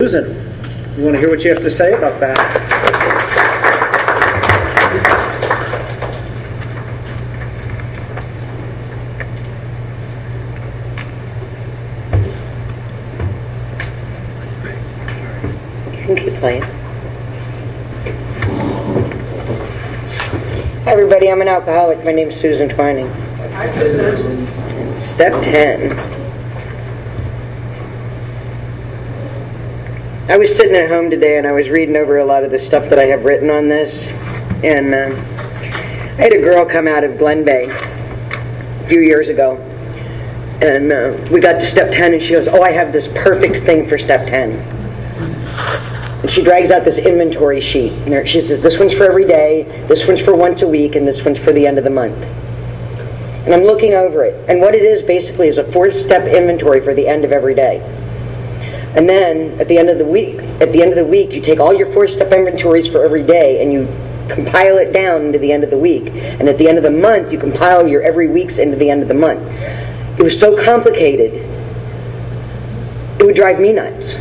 Susan, we want to hear what you have to say about that. You can keep playing. Hi everybody, I'm an alcoholic. My name's Susan Twining. Hi Susan. Step 10. I was sitting at home today and I was reading over a lot of the stuff that I have written on this. And I had a girl come out of Glen Bay a few years ago. And we got to step 10 and she goes, oh, I have this perfect thing for step 10. And she drags out this inventory sheet. And she says, this one's for every day, this one's for once a week, and this one's for the end of the month. And I'm looking over it. And what it is basically is a 4-step inventory for the end of every day. And then at the end of the week, you take all your 4-step inventories for every day and you compile it down into the end of the week. And at the end of the month, you compile your every week's into the end of the month. It was so complicated, it would drive me nuts.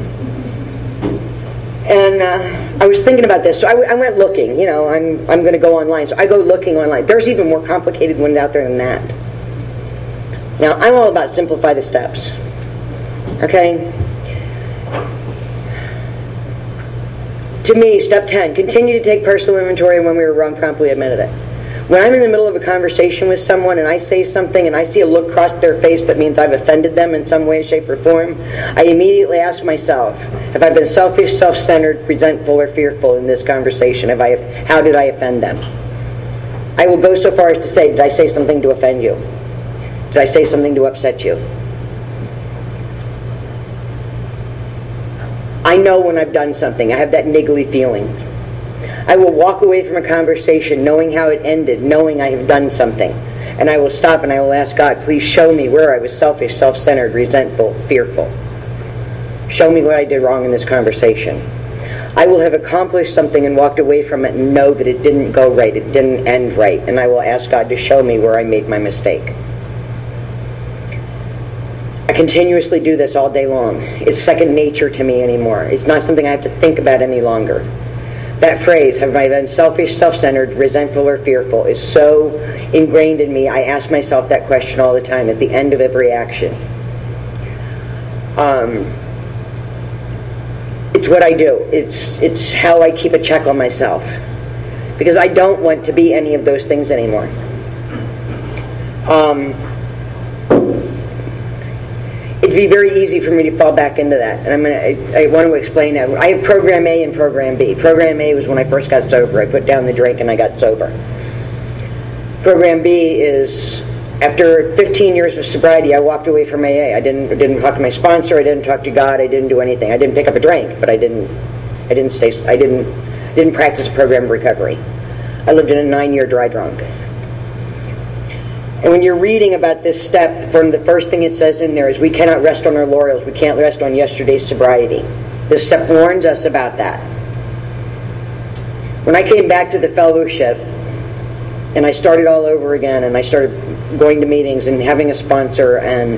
And I was thinking about this, so I went looking. I'm going to go online, so I go looking online. There's even more complicated ones out there than that. Now, I'm all about simplify the steps. Okay? To me, step 10, continue to take personal inventory, and when we were wrong, promptly admitted it. When I'm in the middle of a conversation with someone and I say something and I see a look cross their face that means I've offended them in some way, shape, or form, I immediately ask myself, have I been selfish, self-centered, resentful, or fearful in this conversation? How did I offend them? I will go so far as to say, did I say something to offend you? Did I say something to upset you? I know when I've done something. I have that niggly feeling. I will walk away from a conversation knowing how it ended, knowing I have done something. And I will stop and I will ask God, please show me where I was selfish, self-centered, resentful, fearful. Show me what I did wrong in this conversation. I will have accomplished something and walked away from it and know that it didn't go right, it didn't end right. And I will ask God to show me where I made my mistake. I continuously do this all day long. It's second nature to me anymore. It's not something I have to think about any longer. That phrase, have I been selfish, self-centered, resentful, or fearful, is so ingrained in me. I ask myself that question all the time at the end of every action. It's what I do. It's how I keep a check on myself. Because I don't want to be any of those things anymore. It'd be very easy for me to fall back into that. And I want to explain that. I have Program A and Program B. Program A was when I first got sober. I put down the drink and I got sober. Program B is, after 15 years of sobriety, I walked away from AA. I didn't talk to my sponsor. I didn't talk to God. I didn't do anything. I didn't pick up a drink, but I didn't practice a program of recovery. I lived in a 9-year dry drunk. And when you're reading about this step, from the first thing it says in there is we cannot rest on our laurels. We can't rest on yesterday's sobriety. This step warns us about that. When I came back to the fellowship and I started all over again and I started going to meetings and having a sponsor and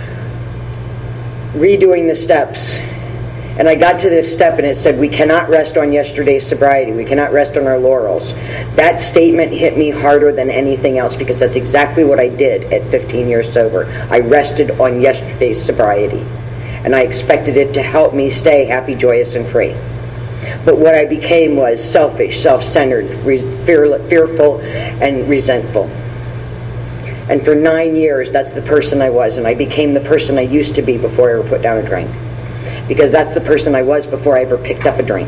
redoing the steps, and I got to this step and it said, we cannot rest on yesterday's sobriety. We cannot rest on our laurels. That statement hit me harder than anything else because that's exactly what I did at 15 years sober. I rested on yesterday's sobriety. And I expected it to help me stay happy, joyous, and free. But what I became was selfish, self-centered, fearful, and resentful. And for 9 years, that's the person I was. And I became the person I used to be before I ever put down a drink. Because that's the person I was before I ever picked up a drink.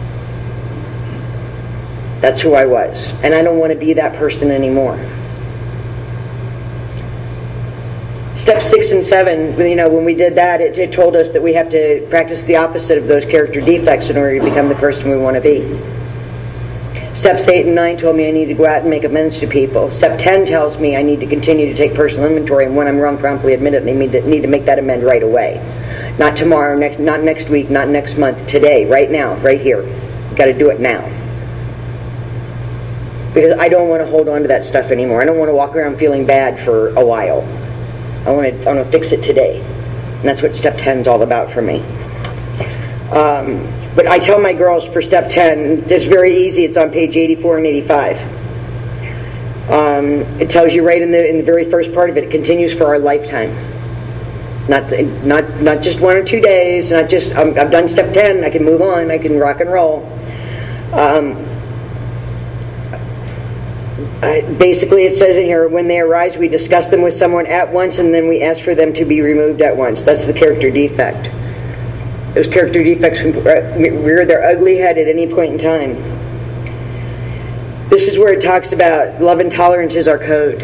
That's who I was. And I don't want to be that person anymore. Step 6 and 7, when we did that, it told us that we have to practice the opposite of those character defects in order to become the person we want to be. Steps 8 and 9 told me I need to go out and make amends to people. Step 10 tells me I need to continue to take personal inventory, and when I'm wrong, promptly admit it, and I need to make that amend right away. Not tomorrow, not next week, not next month, today, right now, right here. You've got to do it now. Because I don't want to hold on to that stuff anymore. I don't want to walk around feeling bad for a while. I want to fix it today. And that's what Step 10 is all about for me. But I tell my girls for step 10, it's very easy. It's on page 84 and 85. It tells you right in the very first part of it. It continues for our lifetime. Not just 1 or 2 days. Not just I've done step 10. I can move on. I can rock and roll. Basically, it says in here, when they arise, we discuss them with someone at once, and then we ask for them to be removed at once. That's the character defect. Those character defects can rear their ugly head at any point in time. This is where it talks about love and tolerance is our code.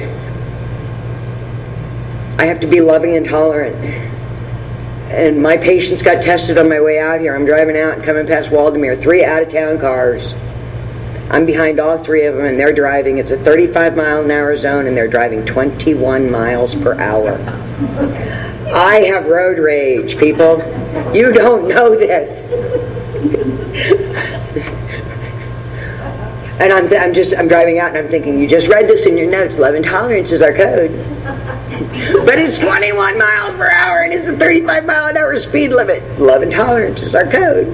I have to be loving and tolerant. And my patience got tested on my way out here. I'm driving out and coming past Waldameer, 3 out-of-town cars. I'm behind all 3 of them, and they're driving. It's a 35-mile-an-hour zone, and they're driving 21 miles per hour. I have road rage, people. You don't know this. And I'm driving out, and I'm thinking, you just read this in your notes. Love and tolerance is our code. But it's 21 miles per hour, and it's a 35-mile-an-hour speed limit. Love and tolerance is our code.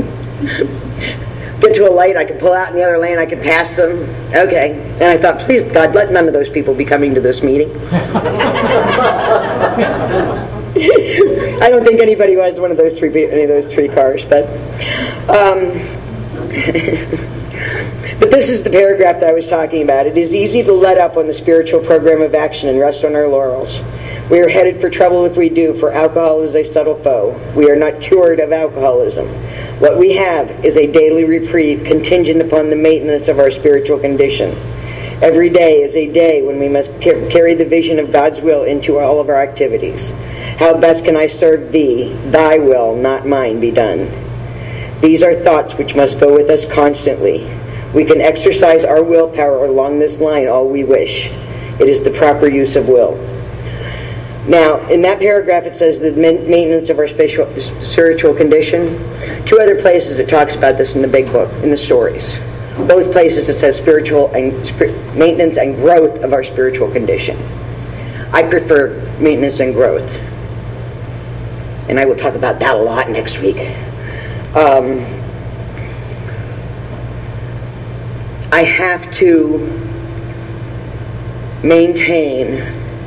Get to a light, I can pull out in the other lane, I can pass them. Okay. And I thought, please, God, let none of those people be coming to this meeting. I don't think anybody was one of those any of those 3 cars, but but this is the paragraph that I was talking about. It is easy to let up on the spiritual program of action and rest on our laurels. We are headed for trouble if we do, for alcohol is a subtle foe. We are not cured of alcoholism. What we have is a daily reprieve contingent upon the maintenance of our spiritual condition. Every day is a day when we must carry the vision of God's will into all of our activities. How best can I serve Thee? Thy will, not mine, be done. These are thoughts which must go with us constantly. We can exercise our willpower along this line all we wish. It is the proper use of will. Now, in that paragraph it says the maintenance of our spiritual condition. 2 other places it talks about this in the big book, in the stories. Both places it says spiritual and maintenance and growth of our spiritual condition. I prefer maintenance and growth. And I will talk about that a lot next week. I have to maintain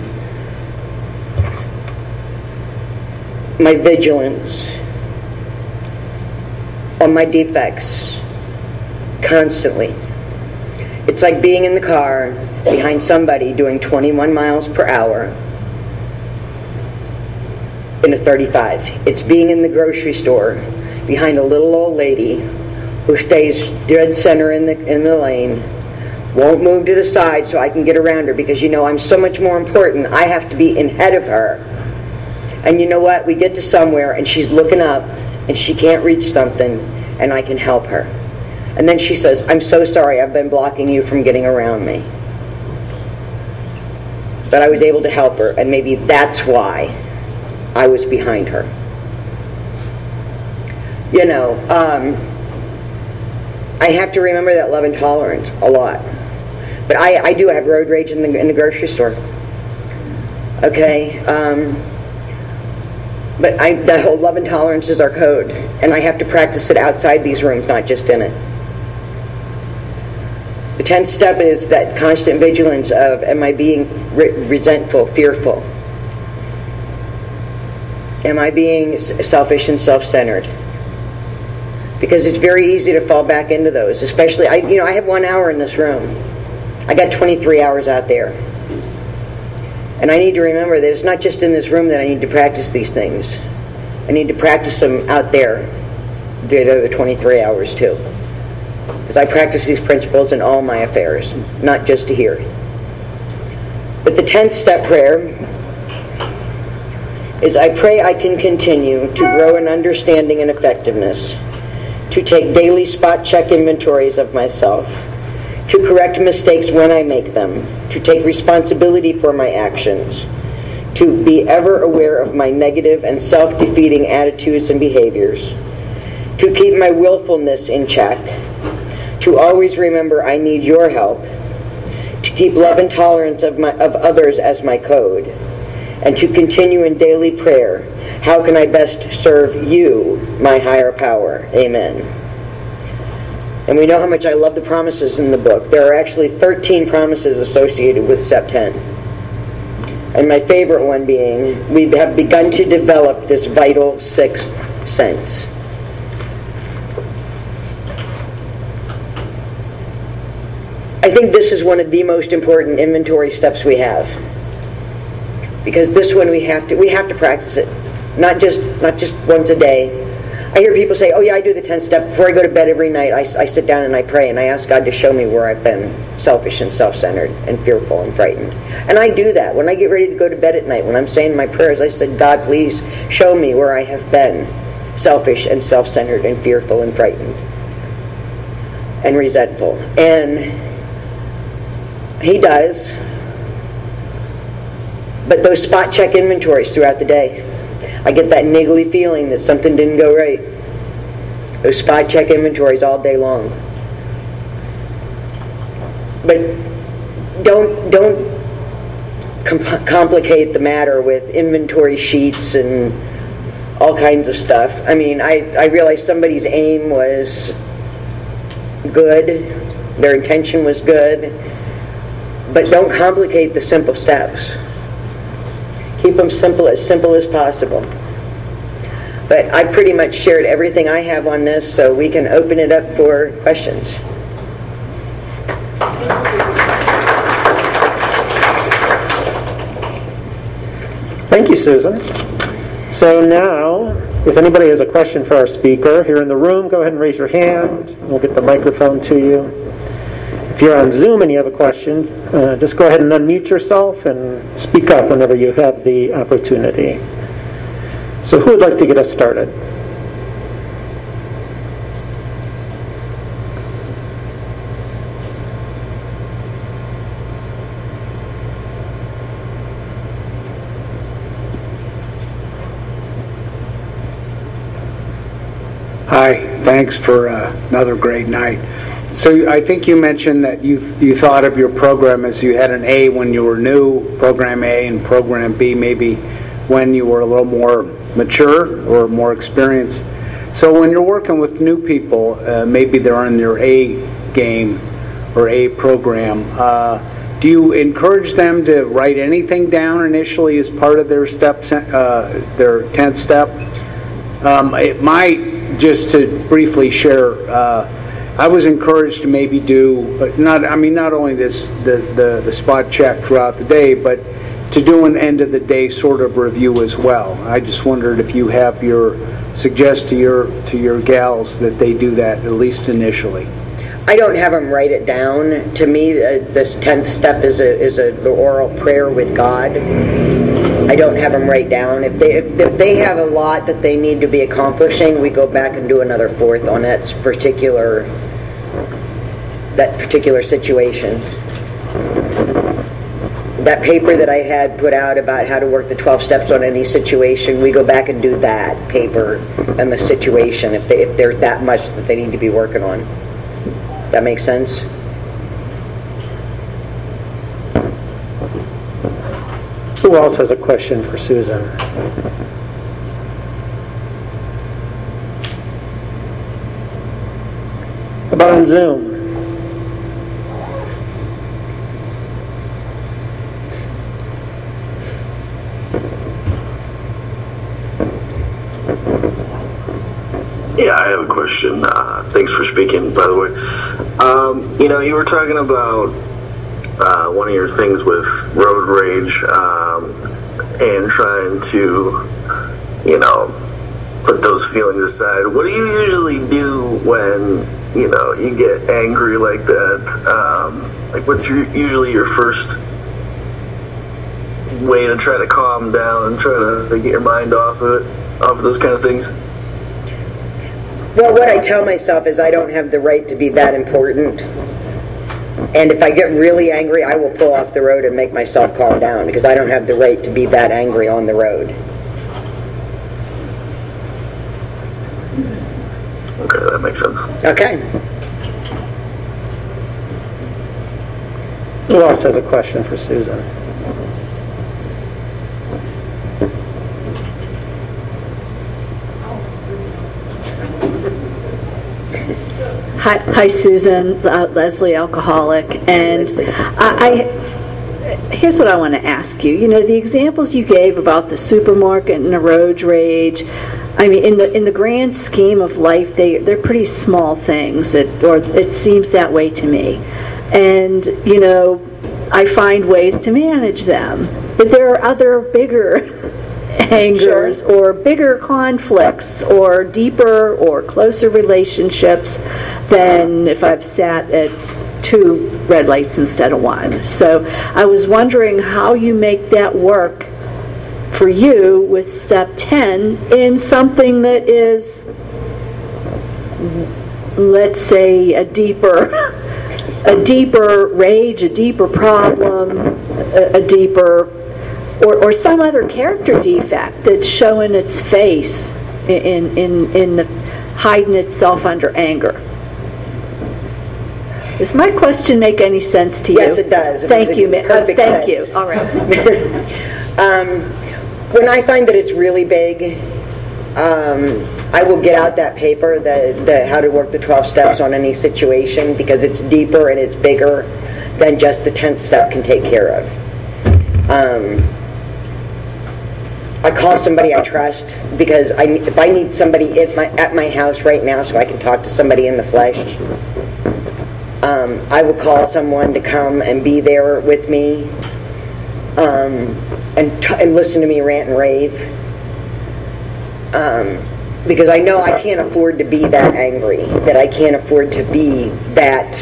my vigilance on my defects constantly. It's like being in the car behind somebody doing 21 miles per hour in a 35. It's being in the grocery store behind a little old lady who stays dead center in the lane, won't move to the side so I can get around her because, I'm so much more important. I have to be ahead of her. And you know what? We get to somewhere and she's looking up and she can't reach something and I can help her. And then she says, I'm so sorry, I've been blocking you from getting around me. But I was able to help her, and maybe that's why I was behind her. I have to remember that love and tolerance a lot. But I do have road rage in the grocery store. Okay? But that whole love and tolerance is our code. And I have to practice it outside these rooms, not just in it. The 10th step is that constant vigilance of, am I being resentful, fearful? Am I being selfish and self-centered? Because it's very easy to fall back into those. Especially, I have 1 hour in this room. I got 23 hours out there. And I need to remember that it's not just in this room that I need to practice these things. I need to practice them out there. The other 23 hours too. Because I practice these principles in all my affairs, not just here. But the 10th step prayer is, I pray I can continue to grow in understanding and effectiveness, to take daily spot check inventories of myself, to correct mistakes when I make them, to take responsibility for my actions, to be ever aware of my negative and self-defeating attitudes and behaviors, to keep my willfulness in check, to always remember I need your help, to keep love and tolerance of others as my code, and to continue in daily prayer. How can I best serve you, my higher power? Amen. And we know how much I love the promises in the book. There are actually 13 promises associated with Step 10. And my favorite one being, we have begun to develop this vital sixth sense. I think this is one of the most important inventory steps we have. Because this one we have to practice it. Not just once a day. I hear people say, oh yeah, I do the 10th step. Before I go to bed every night, I sit down and I pray and I ask God to show me where I've been selfish and self-centered and fearful and frightened. And I do that. When I get ready to go to bed at night, when I'm saying my prayers, I said, God, please show me where I have been selfish and self-centered and fearful and frightened and resentful. And He does. But those spot check inventories throughout the day, I get that niggly feeling that something didn't go right. Those spot check inventories all day long. But don't complicate the matter with inventory sheets and all kinds of stuff. I mean, I realize somebody's aim was good, their intention was good, but don't complicate the simple steps. Keep them simple as possible. But I pretty much shared everything I have on this, so we can open it up for questions. Thank you, Susan. So now, if anybody has a question for our speaker here in the room, go ahead and raise your hand. We'll get the microphone to you. If you're on Zoom and you have a question, just go ahead and unmute yourself and speak up whenever you have the opportunity. So who would like to get us started? Hi, thanks for another great night. So I think you mentioned that you thought of your program as you had an A when you were new, program A, and program B maybe when you were a little more mature or more experienced. So when you're working with new people, maybe they're in their A game or A program, do you encourage them to write anything down initially as part of their their 10th step? It might, just to briefly share, I was encouraged to maybe do, but not only the spot check throughout the day, but to do an end of the day sort of review as well. I just wondered if you have suggest to your gals that they do that at least initially. I don't have them write it down. To me, this 10th step is an oral prayer with God. I don't have them write down. If they have a lot that they need to be accomplishing, we go back and do another fourth on that particular situation. That paper that I had put out about how to work the 12 steps on any situation, we go back and do that paper and the situation if there's that much that they need to be working on. That makes sense? Who else has a question for Susan? About on Zoom? Yeah, I have a question. Thanks for speaking, by the way. You were talking about one of your things with road rage and trying to, put those feelings aside. What do you usually do when, you get angry like that? What's usually your first way to try to calm down and try to get your mind off of it, off of those kind of things? Well, what I tell myself is I don't have the right to be that important. And if I get really angry, I will pull off the road and make myself calm down because I don't have the right to be that angry on the road. Okay, that makes sense. Okay. Who else has a question for Susan? Hi, Susan. Leslie, alcoholic. And here's what I want to ask you. You know, the examples you gave about the supermarket and the road rage, I mean, in the grand scheme of life, they're pretty small things, or it seems that way to me. And, you know, I find ways to manage them. But there are other bigger angers or bigger conflicts or deeper or closer relationships than if I've sat at 2 red lights instead of 1. So I was wondering how you make that work for you with step 10 in something that is, let's say, a deeper rage, a deeper problem, a deeper, or some other character defect that's showing its face in hiding itself under anger. Does my question make any sense to you? Yes, it does. Thank you. Perfect Thank sense. you. All right. When I find that it's really big, I will get out that paper, the how to work the 12 steps on any situation, because it's deeper and it's bigger than just the 10th step can take care of. I call somebody I trust, because if I need somebody at my house right now so I can talk to somebody in the flesh, I will call someone to come and be there with me and listen to me rant and rave. Because I know I can't afford to be that angry, that I can't afford to be that,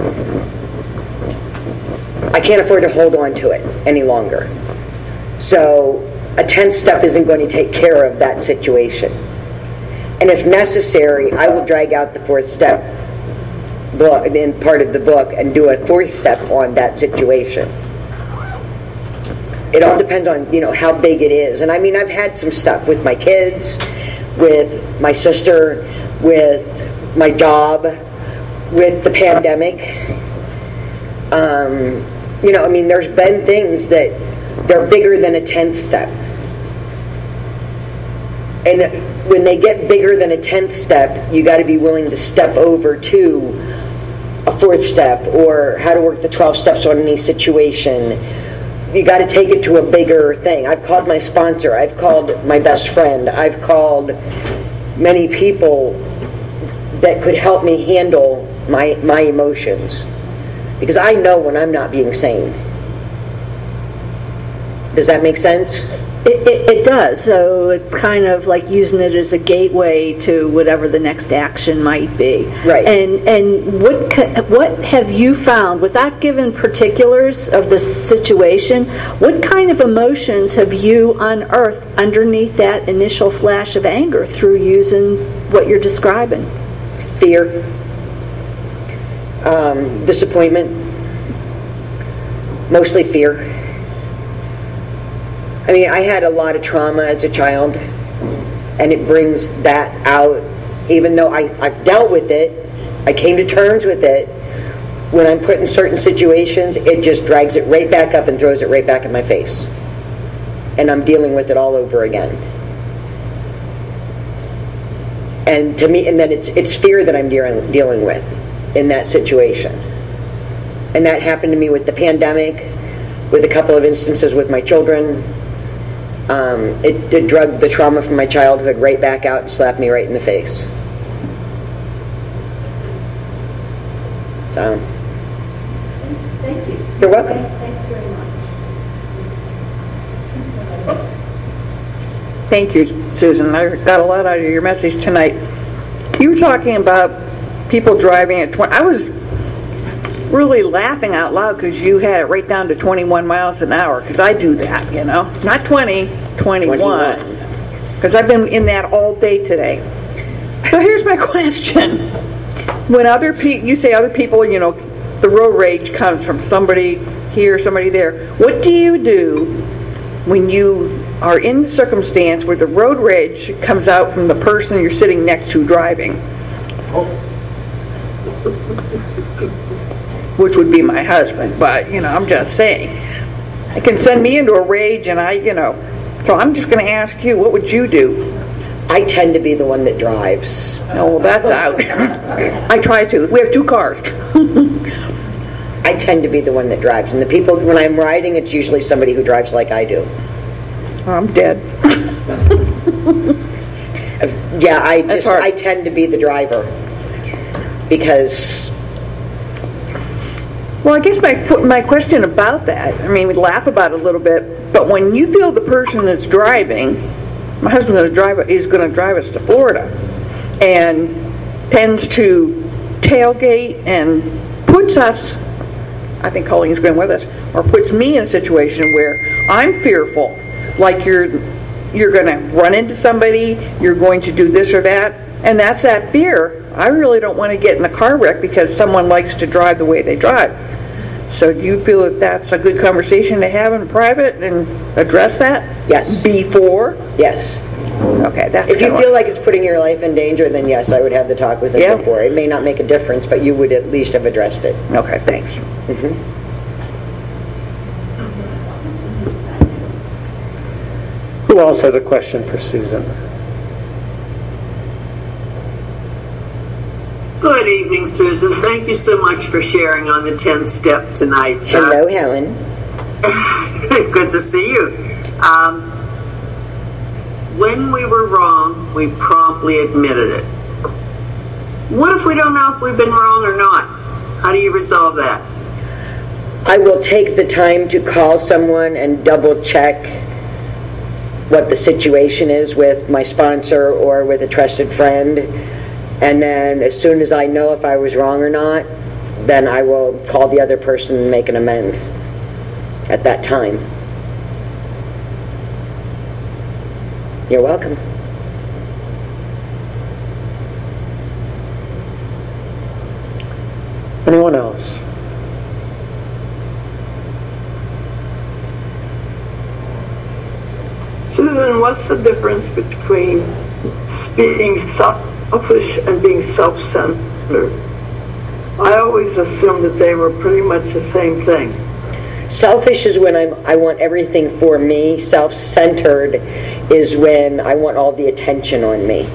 I can't afford to hold on to it any longer. So a 10th step isn't going to take care of that situation. And if necessary, I will drag out the 4th step book, in part of the book, and do a 4th step on that situation. It all depends on, you know, how big it is. And I mean, I've had some stuff with my kids, with my sister, with my job, with the pandemic. You know, I mean, there's been things that they're bigger than a 10th step. And when they get bigger than a 10th step, you got to be willing to step over to a 4th step, or how to work the 12 steps on any situation. You got to take it to a bigger thing. I've called my sponsor. I've called my best friend. I've called many people that could help me handle my emotions, because I know when I'm not being sane. Does that make sense? It does. So it's kind of like using it as a gateway to whatever the next action might be. Right. And what have you found, without giving particulars of the situation, what kind of emotions have you unearthed underneath that initial flash of anger through using what you're describing? Fear. Disappointment. Mostly fear. I mean, I had a lot of trauma as a child, and it brings that out. Even though I've dealt with it, I came to terms with it, when I'm put in certain situations, it just drags it right back up and throws it right back in my face. And I'm dealing with it all over again. And to me, and then it's fear that I'm dealing with in that situation. And that happened to me with the pandemic, with a couple of instances with my children. It drugged the trauma from my childhood right back out and slapped me right in the face. So, Thank you. You're welcome. Thanks very much. Thank you, Susan. I got a lot out of your message tonight. You were talking about people driving at 20. I was really laughing out loud because you had it right down to 21 miles an hour, because I do that, you know. Not 20, 21. Because I've been in that all day today. So here's my question. When you say other people, you know, the road rage comes from somebody here, somebody there. What do you do when you are in the circumstance where the road rage comes out from the person you're sitting next to driving? Which would be my husband, but, you know, I'm just saying. It can send me into a rage, and so I'm just going to ask you, what would you do? I tend to be the one that drives. Oh, well, that's out. I try to. We have 2 cars. I tend to be the one that drives. And the people, when I'm riding, it's usually somebody who drives like I do. I'm dead. Yeah, That's hard. I tend to be the driver. Because, Well, I guess my question about that, I mean, we laugh about it a little bit, but when you feel the person that's driving, my husband is going to drive us to Florida, and tends to tailgate and puts us, I think Colleen's going with us, or puts me in a situation where I'm fearful, like you're going to run into somebody, you're going to do this or that, and that's that fear. I really don't want to get in a car wreck because someone likes to drive the way they drive. So do you feel that that's a good conversation to have in private and address that? Yes. Before? yes. Okay, that's If you kinda feel like it's putting your life in danger, then yes, I would have the talk with him Yeah. before. It may not make a difference, but you would at least have addressed it. Okay, thanks. Who else has a question for Susan? Good evening, Susan. Thank you so much for sharing on the 10th step tonight. Hello, Helen. Good to see you. When we were wrong, we promptly admitted it. What if we don't know if we've been wrong or not? How do you resolve that? I will take the time to call someone and double check what the situation is with my sponsor or with a trusted friend. And then as soon as I know if I was wrong or not, then I will call the other person and make an amend at that time. You're welcome. Anyone else? Susan, what's the difference between being selfish and being self-centered? I always assumed that they were pretty much the same thing. Selfish is when I want everything for me. Self-centered is when I want all the attention on me.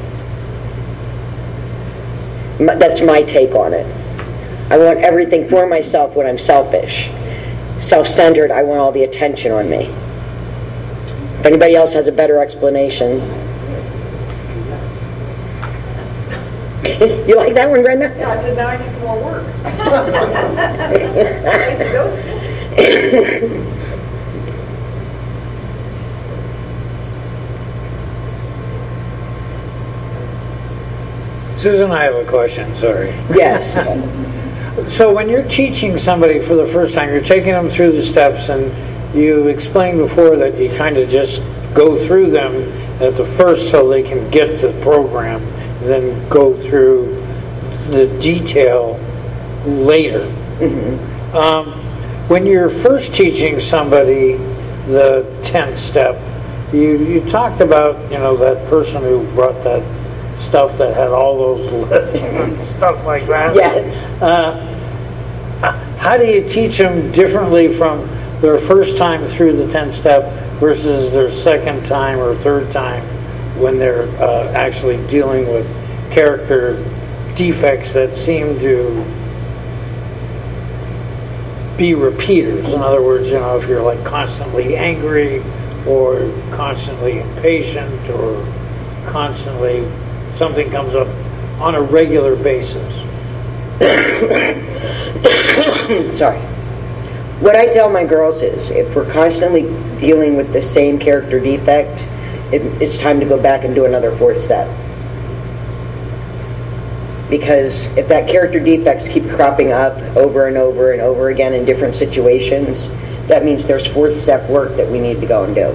That's my take on it. I want everything for myself when I'm selfish. Self-centered, I want all the attention on me. If anybody else has a better explanation. You like that one, Brenda? Yeah, I said now I need some more work. Susan, I have a question, sorry. Yes. So when you're teaching somebody for the first time, you're taking them through the steps, and you explained before that you kind of just go through them at the first so they can get the program, and then go through the detail later. When you're first teaching somebody the 10th step, you talked about, that person who brought that stuff that had all those lists and stuff like that. Yes. How do you teach them differently from their first time through the 10th step versus their second time or third time when they're actually dealing with character defects that seem to be repeaters? In other words, if you're like constantly angry or constantly impatient or constantly something comes up on a regular basis. Sorry. What I tell my girls is, if we're constantly dealing with the same character defect, it's time to go back and do another 4th step. Because if that character defects keep cropping up over and over and over again in different situations, that means there's 4th step work that we need to go and do.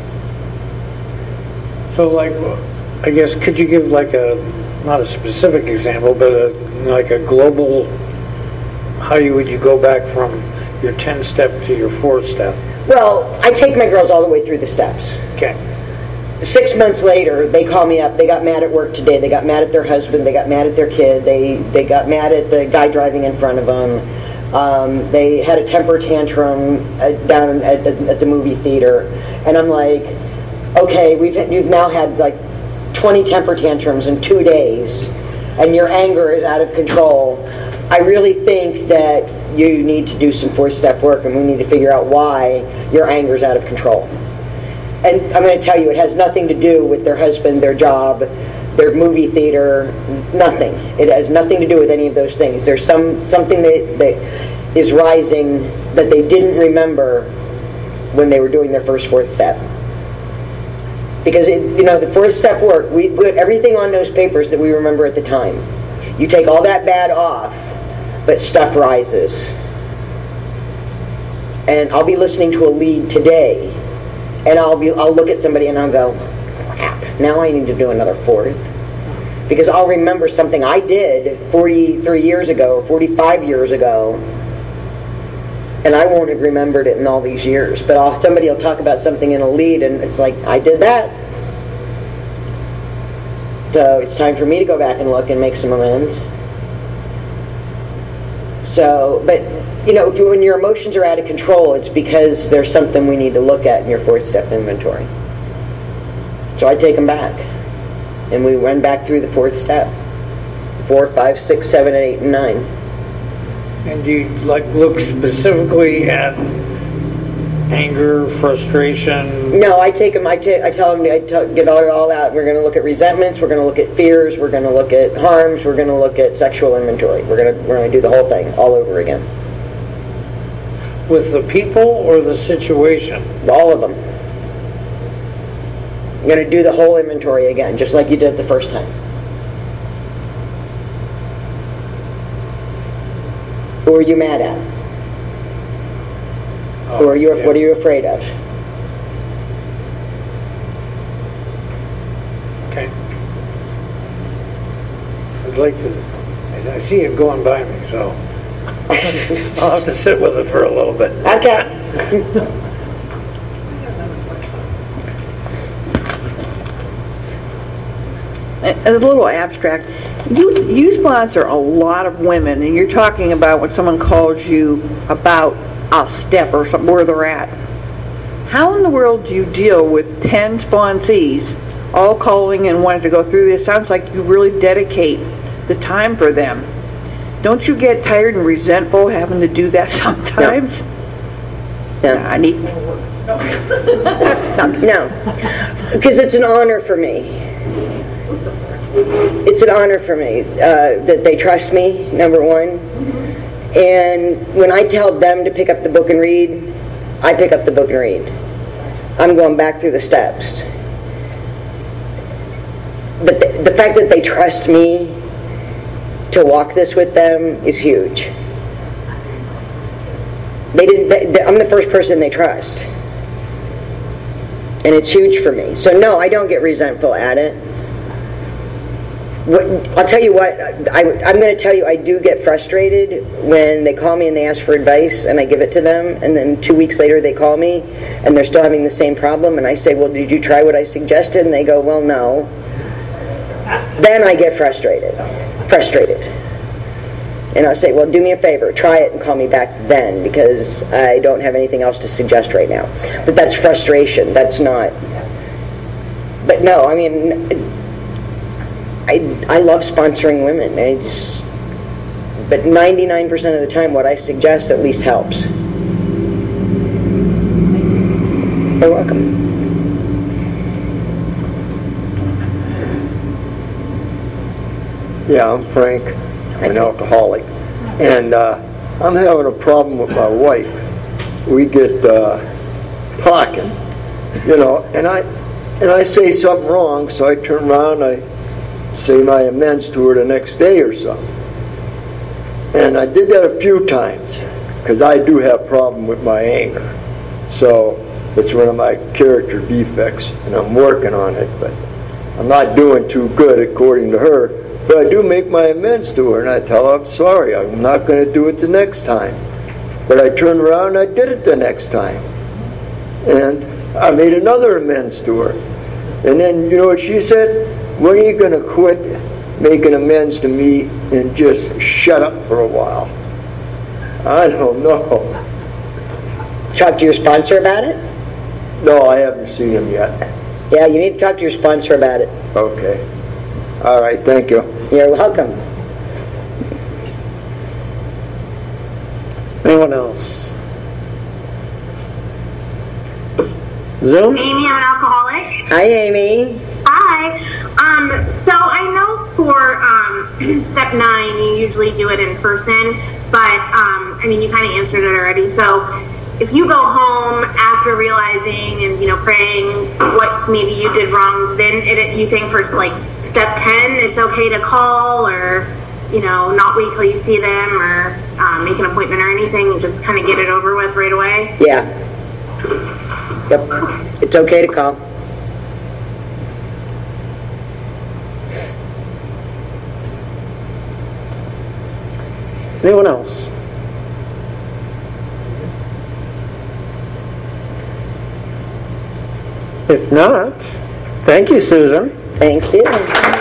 So, I guess, could you give not a specific example, but a global, how would you go back from your 10th step to your 4th step? Well, I take my girls all the way through the steps. Okay. 6 months later, they call me up. They got mad at work today. They got mad at their husband. They got mad at their kid. They got mad at the guy driving in front of them. They had a temper tantrum down at the movie theater. And I'm like, okay, you've now had 20 temper tantrums in 2 days and your anger is out of control, I really think that you need to do some 4-step work, and we need to figure out why your anger is out of control. And I'm going to tell you, it has nothing to do with their husband, their job, their movie theater, nothing. It has nothing to do with any of those things. There's something that is rising that they didn't remember when they were doing their first 4th step. Because, the 4th step work, we put everything on those papers that we remember at the time. You take all that bad off, but stuff rises. And I'll be listening to a lead today, and I'll look at somebody and I'll go, crap, now I need to do another 4th. Because I'll remember something I did 43 years ago, 45 years ago, and I won't have remembered it in all these years. But somebody will talk about something in a lead, and it's like, I did that. So it's time for me to go back and look and make some amends. So, but, when your emotions are out of control, it's because there's something we need to look at in your 4th step inventory. So I take them back. And we run back through the 4th step. 4, 5, 6, 7, 8, and 9. And do you look specifically at anger, frustration? No, I take them. I tell them. Get it all out. We're going to look at resentments. We're going to look at fears. We're going to look at harms. We're going to look at sexual inventory. We're going to do the whole thing all over again. With the people or the situation? All of them. You're going to do the whole inventory again, just like you did the first time. Who are you mad at? What are you afraid of? Okay. I'd like to. I see it going by me, so I'll have to sit with it for a little bit. Okay. A little abstract. You sponsor a lot of women, and you're talking about when someone calls you about a step or something, where they're at. How in the world do you deal with 10 sponsees all calling and wanting to go through this? Sounds like you really dedicate the time for them. Don't you get tired and resentful having to do that sometimes? No. I need more work. No. Because it's an honor for me. It's an honor for me that they trust me, number one. And when I tell them to pick up the book and read, I pick up the book and read. I'm going back through the steps. But the fact that they trust me to walk this with them is huge. I'm the first person they trust. And it's huge for me. So no, I don't get resentful at it. I'll tell you what, I'm going to tell you I do get frustrated when they call me and they ask for advice and I give it to them, and then 2 weeks later they call me and they're still having the same problem, and I say, well, did you try what I suggested? And they go, well, no. Then I get frustrated. And I'll say, well, do me a favor, try it and call me back then, because I don't have anything else to suggest right now. But that's frustration. That's not. But no, I mean, I love sponsoring women. But 99% of the time, what I suggest at least helps. You're welcome. Yeah, I'm Frank. I'm an alcoholic. And I'm having a problem with my wife. We get talking, and I say something wrong, so I turn around, I say my amends to her the next day or something. And I did that a few times, because I do have a problem with my anger. So it's one of my character defects, and I'm working on it, but I'm not doing too good according to her. But I do make my amends to her, and I tell her I'm sorry, I'm not going to do it the next time. But I turned around and I did it the next time. And I made another amends to her. And then, you know what she said? When are you going to quit making amends to me and just shut up for a while? I don't know. Talk to your sponsor about it? No, I haven't seen him yet. Yeah, you need to talk to your sponsor about it. Okay. All right, thank you. You're welcome. Anyone else? Zoom? Amy, I'm an alcoholic. Hi, Amy. Hi. So I know for step 9, you usually do it in person, but I mean, you kind of answered it already. So if you go home after realizing and praying what maybe you did wrong, then you think for like step 10, it's okay to call or not wait till you see them or make an appointment or anything. And just kind of get it over with right away. Yeah. Yep. It's okay to call. Anyone else? If not, thank you, Susan. Thank you.